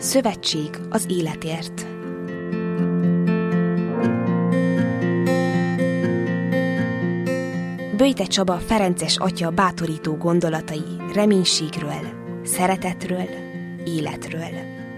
Szövetség az életért. Böjte Csaba ferences atya bátorító gondolatai reménységről, szeretetről, életről.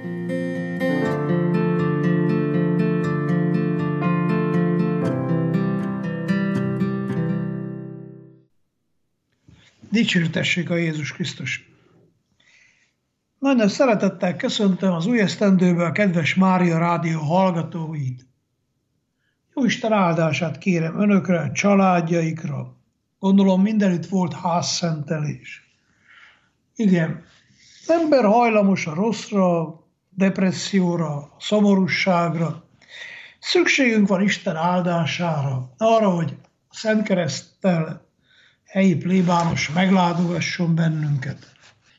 Dicsértessék a Jézus Krisztus! Nagyon szeretettel köszöntöm az új esztendőben a kedves Mária Rádió hallgatóit. Jóisten áldását kérem önökre, családjaikra. Gondolom mindenütt volt házszentelés. Igen, az ember hajlamos a rosszra, depresszióra, szomorúságra. Szükségünk van Isten áldására, arra, hogy a Szent Kereszttel helyi plébános meglátogasson bennünket.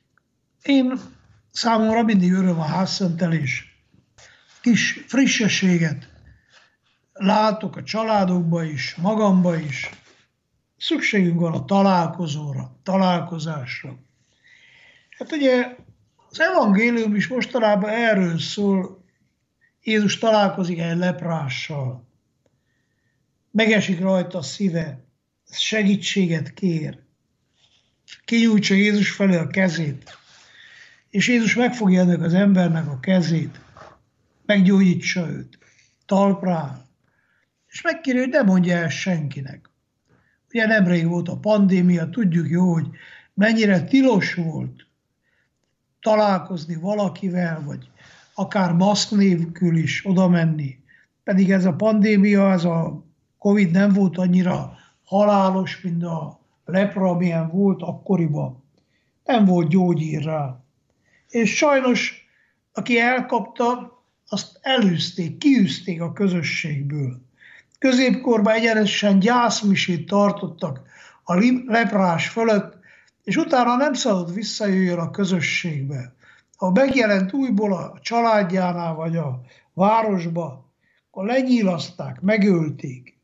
Számomra mindig öröm a házszentelés. Kis frissességet látok a családokba is, magamba is. Szükségünk van a találkozóra, találkozásra. Hát ugye az evangélium is mostanában erről szól. Jézus találkozik egy leprással. Megesik rajta a szíve, segítséget kér. Kinyújtsa Jézus felé a kezét. És Jézus megfogja ennek az embernek a kezét, meggyógyítsa őt, talpra áll, és megkéri, hogy ne mondja el senkinek. Ugye nemrég volt a pandémia, tudjuk jó, hogy mennyire tilos volt találkozni valakivel, vagy akár maszk nélkül is oda menni. Pedig ez a pandémia, ez a Covid nem volt annyira halálos, mint a lepra, amilyen volt akkoriban. Nem volt gyógyír rá. És sajnos, aki elkapta, azt elűzték, kiűzték a közösségből. Középkorban egyenesen gyászmisét tartottak a leprás fölött, és utána nem szabad visszajöjjön a közösségbe. Ha megjelent újból a családjánál vagy a városba, akkor lenyílaszták, megölték.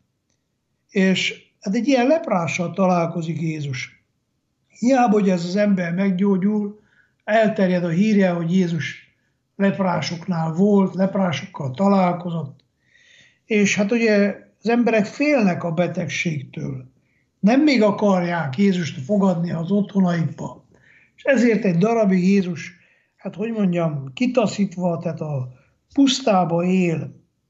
És hát egy ilyen leprással találkozik Jézus. Hiába, hogy ez az ember meggyógyul, elterjed a hírje, hogy Jézus leprásoknál volt, leprásokkal találkozott. És hát ugye az emberek félnek a betegségtől. Nem még akarják Jézust fogadni az otthonaikba. És ezért egy darabig Jézus, hát hogy mondjam, kitaszítva, tehát a pusztába él,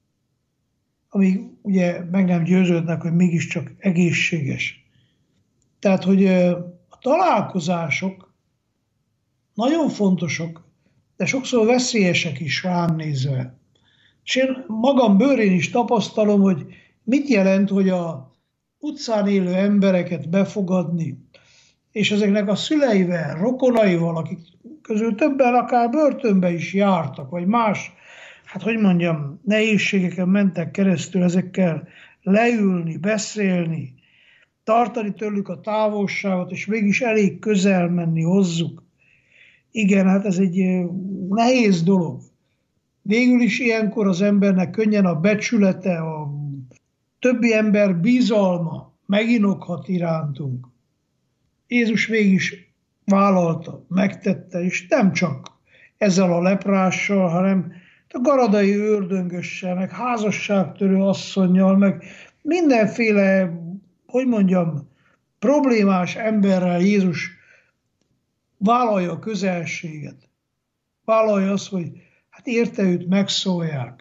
amíg ugye meg nem győződnek, hogy mégiscsak egészséges. Tehát, hogy a találkozások nagyon fontosak, de sokszor veszélyesek is rám nézve. És én magam bőrén is tapasztalom, hogy mit jelent, hogy a utcán élő embereket befogadni, és ezeknek a szüleivel, rokonaival, akik közül többen akár börtönbe is jártak, vagy más, hát hogy mondjam, nehézségeken mentek keresztül, ezekkel leülni, beszélni, tartani tőlük a távolságot, és mégis elég közel menni hozzuk. Igen, hát ez egy nehéz dolog. Végül is ilyenkor az embernek könnyen a becsülete, a többi ember bizalma meginokhat irántunk. Jézus mégis vállalta, megtette, és nem csak ezzel a leprással, hanem a garadai ördöngössel, meg házasságtörő asszonnyal, meg mindenféle, hogy mondjam, problémás emberrel Jézus vállalja a közelséget. Vállalja azt, hogy hát érte őt megszólják.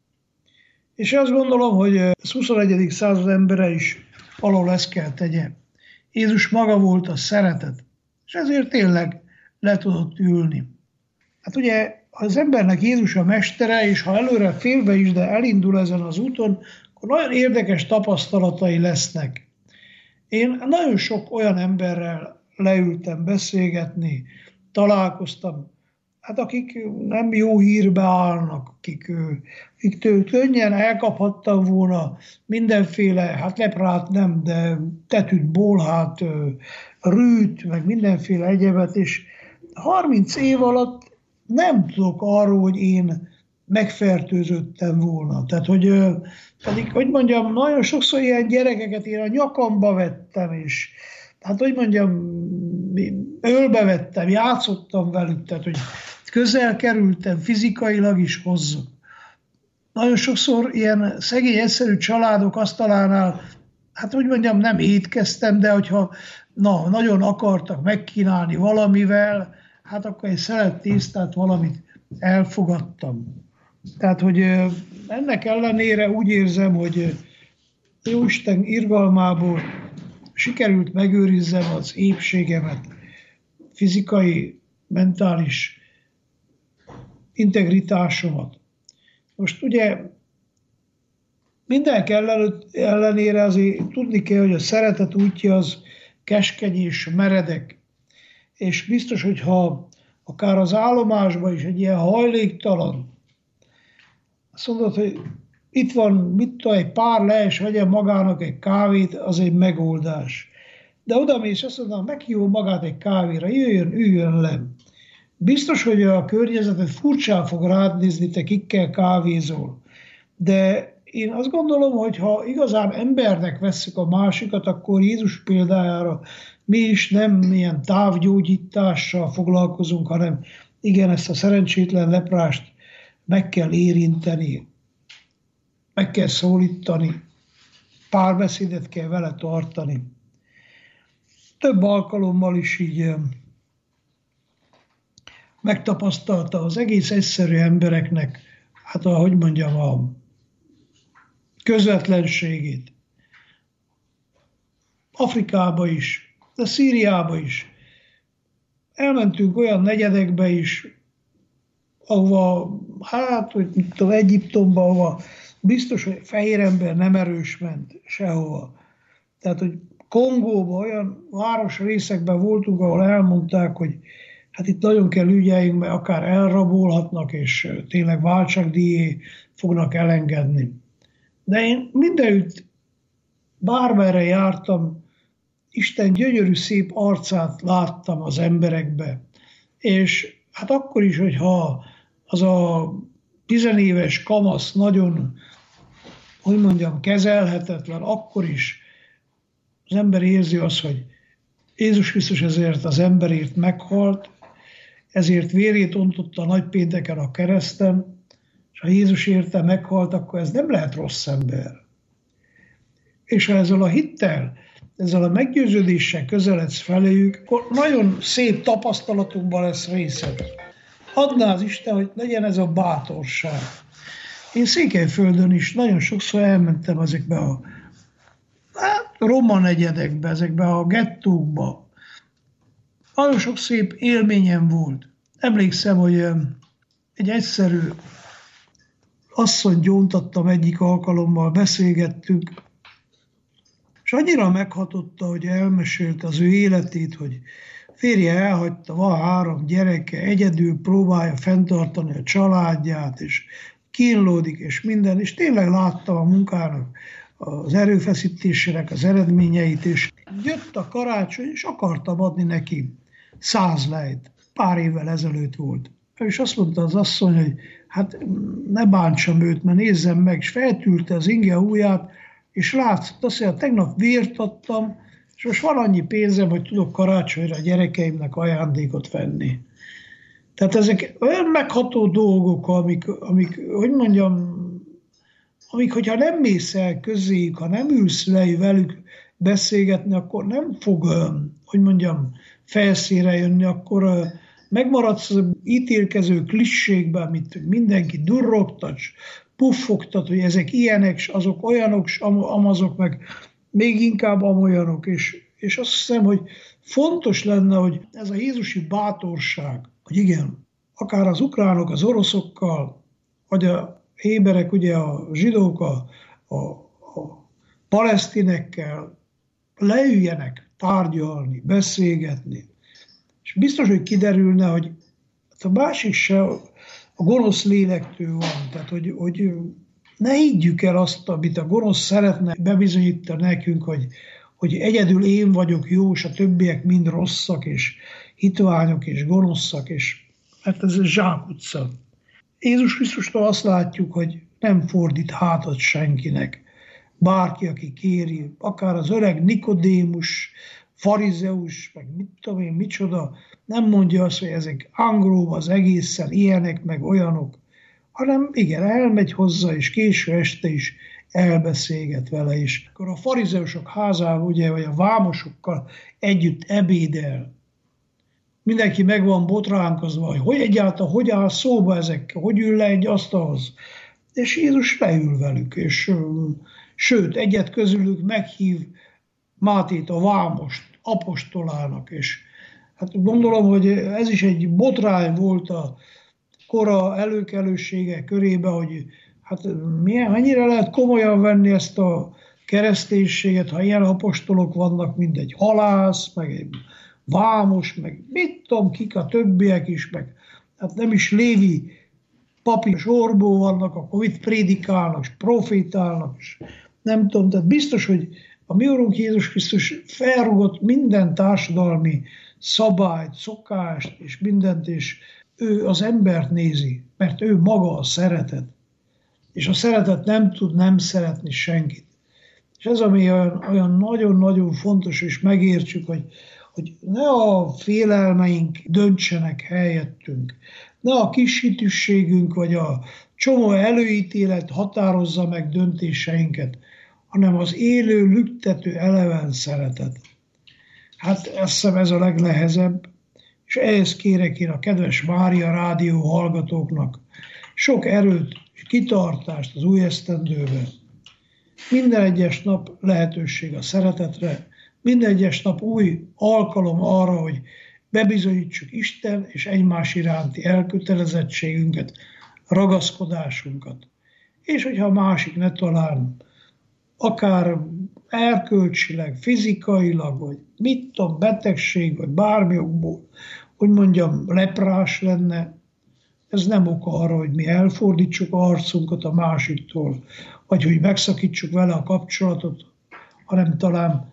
És azt gondolom, hogy az 21. század embere is valahol ezt kell tegye. Jézus maga volt a szeretet, és ezért tényleg le tudott ülni. Hát ugye, ha az embernek Jézus a mestere, és ha előre félbe is, de elindul ezen az úton, akkor nagyon érdekes tapasztalatai lesznek. Én nagyon sok olyan emberrel leültem beszélgetni, találkoztam, hát akik nem jó hírbe állnak, akiktől könnyen elkaphattam volna mindenféle, hát leprát nem, de tetűt, bolhát, rűt, meg mindenféle egyebet, és 30 év alatt nem tudok arról, hogy én megfertőzöttem volna. Tehát, hogy mondjam, nagyon sokszor ilyen gyerekeket én a nyakamba vettem, és hát, hogy mondjam, ölbe vettem, játszottam velük, tehát, hogy közel kerültem, fizikailag is hozzuk. Nagyon sokszor ilyen szegény, egyszerű családok asztalánál, hát úgy mondjam, nem étkeztem, de hogyha nagyon akartak megkínálni valamivel, hát akkor egy szelet tésztát, valamit elfogadtam. Tehát, hogy ennek ellenére úgy érzem, hogy Jóisten irgalmából sikerült megőrizzem az épségemet, fizikai, mentális integritásomat. Most ugye mindenek ellenére azért tudni kell, hogy a szeretet útja az keskeny és meredek. És biztos, hogyha akár az állomásban is egy ilyen hajléktalan, azt mondod, hogy itt van, egy pár le, és vegyen magának egy kávét, az egy megoldás. De odamész, azt mondom, meghívom magát egy kávéra, jöjjön, üljön le. Biztos, hogy a környezetet furcsán fog rád nézni, te kikkel kávézol. De én azt gondolom, hogy ha igazán embernek vesszük a másikat, akkor Jézus példájára mi is nem ilyen távgyógyítással foglalkozunk, hanem igen, ezt a szerencsétlen leprást meg kell érinteni, meg kell szólítani, párbeszédet kell vele tartani. Több alkalommal is így megtapasztalta az egész egyszerű embereknek, hát ahogy mondjam, a közvetlenségét. Afrikába is, de Szíriába is. Elmentünk olyan negyedekbe is, ahova, hát, hogy mit tudom, Egyiptomba, ahova biztos, hogy fehér ember nem erős ment sehova. Tehát, hogy Kongóban olyan városrészekben voltunk, ahol elmondták, hogy hát itt nagyon kell ügyeljünk, mert akár elrabolhatnak, és tényleg váltságdíjé fognak elengedni. De én mindenütt, bármerre jártam, Isten gyönyörű szép arcát láttam az emberekbe. És hát akkor is, hogyha az a tizenéves kamasz nagyon, hogy mondjam, kezelhetetlen, akkor is az ember érzi azt, hogy Jézus Krisztus ezért az emberért meghalt, ezért vérét ontotta a nagypénteken a kereszten, és ha Jézus érte meghalt, akkor ez nem lehet rossz ember. És ha ezzel a hittel, ezzel a meggyőződéssel közeledsz feléjük, akkor nagyon szép tapasztalatunkban lesz részed. Adná az Isten, hogy legyen ez a bátorság. Én Székelyföldön is nagyon sokszor elmentem ezekbe a roma negyedekbe, ezekbe a gettókba. Nagyon sok szép élményem volt. Emlékszem, hogy egy egyszerű asszonyt gyóntattam egyik alkalommal, beszélgettünk, és annyira meghatotta, hogy elmesélte az ő életét, hogy férje elhagyta, van 3 gyereke, egyedül próbálja fenntartani a családját, és kínlódik, és minden, és tényleg láttam a munkának, az erőfeszítésének az eredményeit, és jött a karácsony, és akartam adni neki 100 lejt. Pár évvel ezelőtt volt. És azt mondta az asszony, hogy hát ne bántsam őt, mert nézzem meg, és feltűrte az inge ujját, és látszott azt, hogy tegnap vért adtam, és most van annyi pénzem, hogy tudok karácsonyra a gyerekeimnek ajándékot venni. Tehát ezek olyan megható dolgok, amik hogy mondjam, hogyha nem mész el közéjük, ha nem ülsz le velük beszélgetni, akkor nem fog, hogy mondjam, felszínre jönni, akkor megmaradsz az ítélkező klisségben, amit mindenki durrogtat, puffogtat, hogy ezek ilyenek, azok olyanok, amazok meg még inkább amolyanok. És azt hiszem, hogy fontos lenne, hogy ez a jézusi bátorság, hogy igen, akár az ukránok az oroszokkal, vagy a héberek, ugye a zsidók a palesztinekkel leüljenek tárgyalni, beszélgetni. És biztos, hogy kiderülne, hogy a másik se a gonosz lélektől van. Tehát, hogy ne higgyük el azt, amit a gonosz szeretne bebizonyítani nekünk, hogy egyedül én vagyok jó, és a többiek mind rosszak, és hitványok, és gonoszak, és hát ez a zsákutca. Jézus Krisztustól azt látjuk, hogy nem fordít hátat senkinek. Bárki, aki kéri, akár az öreg Nikodémus, farizeus, meg mit tudom én, micsoda, nem mondja azt, hogy ezek angolul az egészen ilyenek, meg olyanok, hanem igen, elmegy hozzá, és késő este is elbeszélget vele is. Akkor a farizeusok házában, ugye, vagy a vámosokkal együtt ebédel. Mindenki meg van botránkozva, hogy egyáltalán hogy áll szóba ezekkel, hogy ül le egy asztalhoz. És Jézus leül velük, és sőt, egyet közülük meghív Mátét, a vámost, apostolának, és hát gondolom, hogy ez is egy botrány volt a kora előkelősége körébe, hogy hát mennyire lehet komolyan venni ezt a kereszténységet, ha ilyen apostolok vannak, mint egy halász, meg egy vámos, meg mit tudom, kik a többiek is, meg hát nem is Lévi papi sorból vannak, akkor itt prédikálnak, és profétálnak, és nem tudom, tehát biztos, hogy a mi Urunk Jézus Krisztus felrugott minden társadalmi szabályt, szokást, és mindent, és ő az embert nézi, mert ő maga a szeretet. És a szeretet nem tud nem szeretni senkit. És ez, ami olyan nagyon-nagyon fontos, és megértsük, hogy ne a félelmeink döntsenek helyettünk, ne a kis hitűségünk, vagy a csomó előítélet határozza meg döntéseinket, hanem az élő, lüktető, eleven szeretet. Hát azt hiszem ez a legnehezebb, és ehhez kérek én a kedves Mária rádió hallgatóknak sok erőt és kitartást az új esztendőben. Minden egyes nap lehetőség a szeretetre, minden egyes nap új alkalom arra, hogy bebizonyítsuk Isten és egymás iránti elkötelezettségünket, ragaszkodásunkat. És hogyha a másik ne talán akár erkölcsileg, fizikailag, vagy mit tudom, betegség, vagy bármi okból, hogy mondjam, leprás lenne, ez nem ok arra, hogy mi elfordítsuk a arcunkat a másiktól, vagy hogy megszakítsuk vele a kapcsolatot, hanem talán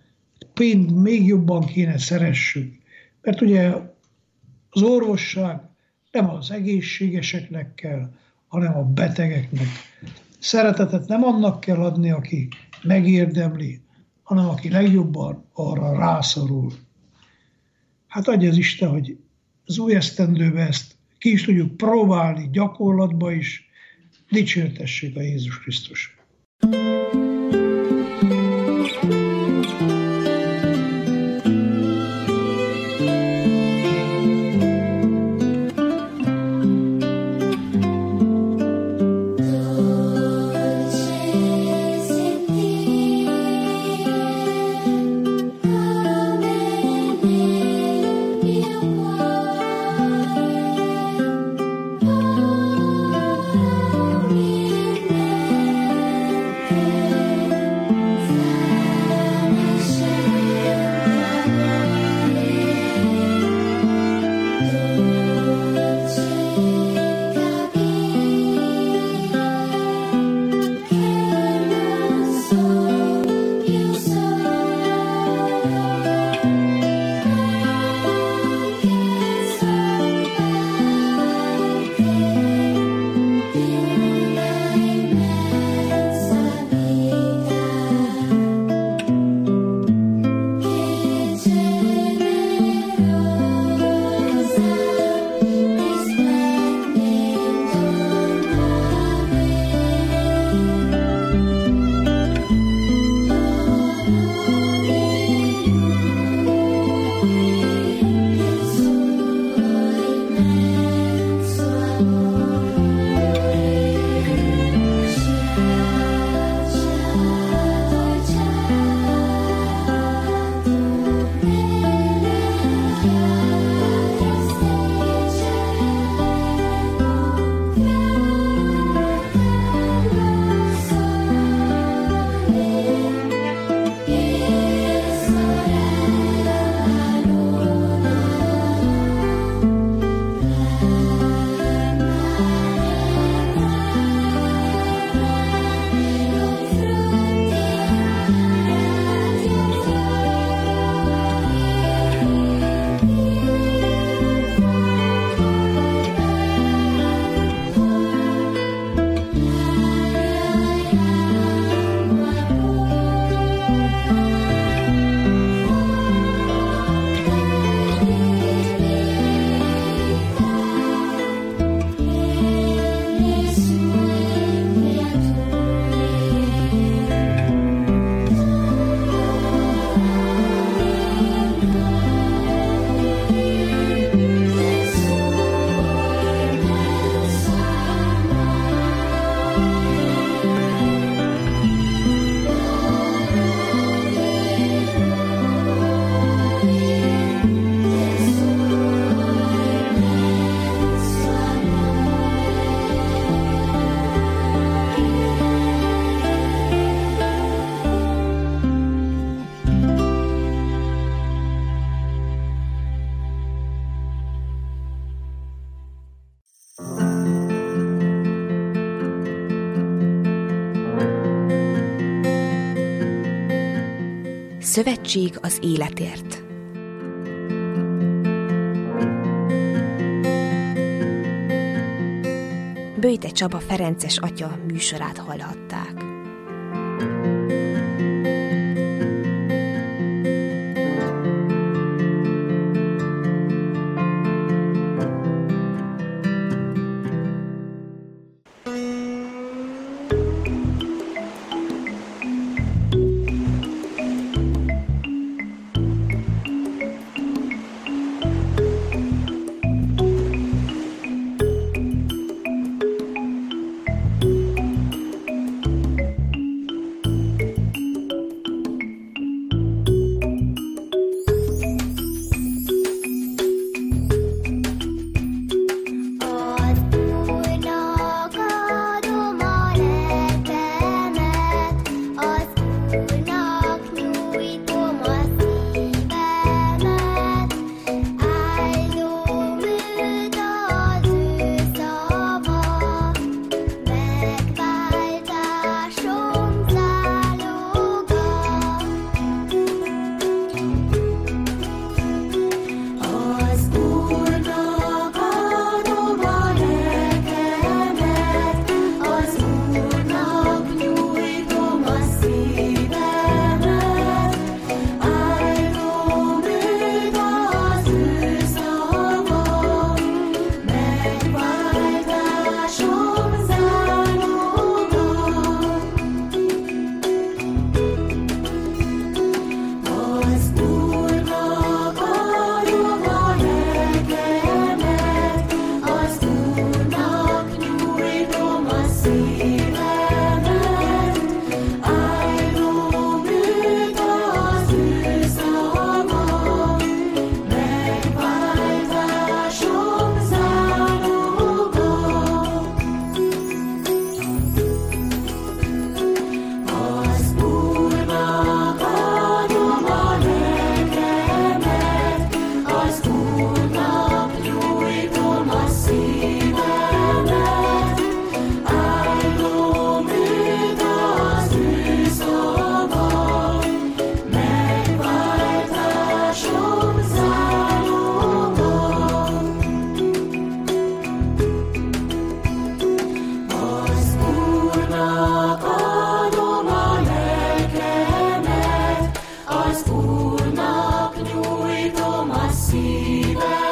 még jobban kéne szeressük. Mert ugye az orvosság nem az egészségeseknek kell, hanem a betegeknek. Szeretetet nem annak kell adni, aki megérdemli, hanem aki legjobban arra rászorul. Hát adja az Isten, hogy az új esztendőben ezt ki is tudjuk próbálni gyakorlatba is, dicsértessék a Jézus Krisztus. Szövetség az életért. Böjte Csaba ferences atya műsorát hallhatták. Az Úrnak nyújtom a szívemet.